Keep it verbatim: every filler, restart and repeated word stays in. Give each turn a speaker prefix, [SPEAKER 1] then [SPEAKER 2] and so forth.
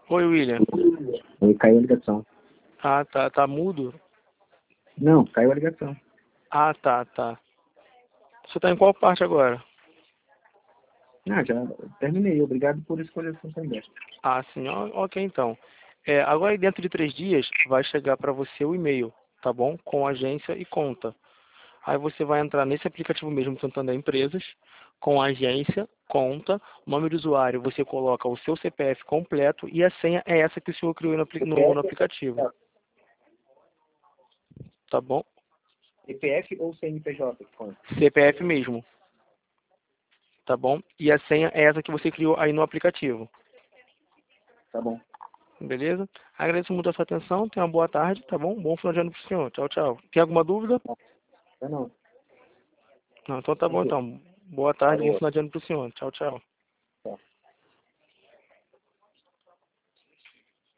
[SPEAKER 1] Oi, William.
[SPEAKER 2] Oi, caiu a ligação.
[SPEAKER 1] Ah, tá, tá mudo?
[SPEAKER 2] Não, caiu a ligação.
[SPEAKER 1] Ah, tá, tá. Você tá em qual parte agora?
[SPEAKER 2] Ah, já terminei. Obrigado por escolher a função dessa.
[SPEAKER 1] Ah, sim, ó, ok então. É, agora dentro de três dias vai chegar para você o e-mail, tá bom? Com agência e conta. Aí você vai entrar nesse aplicativo mesmo, Santander Empresas, com agência, conta, nome do usuário, você coloca o seu C P F completo e a senha é essa que o senhor criou no, apli- no- no aplicativo, tá bom?
[SPEAKER 2] C P F ou C N P J? Conta.
[SPEAKER 1] C P F mesmo, tá bom? E a senha é essa que você criou aí no aplicativo,
[SPEAKER 2] Tá bom.
[SPEAKER 1] beleza? Agradeço muito a sua atenção, tenha uma boa tarde, tá bom? Bom final de ano pro senhor, tchau, tchau. Tem alguma dúvida?
[SPEAKER 2] Tá não.
[SPEAKER 1] Não, então tá bom
[SPEAKER 2] Tranquilo.
[SPEAKER 1] então. Boa tarde, bom
[SPEAKER 2] Valeu.
[SPEAKER 1] final de ano pro senhor, tchau, tchau.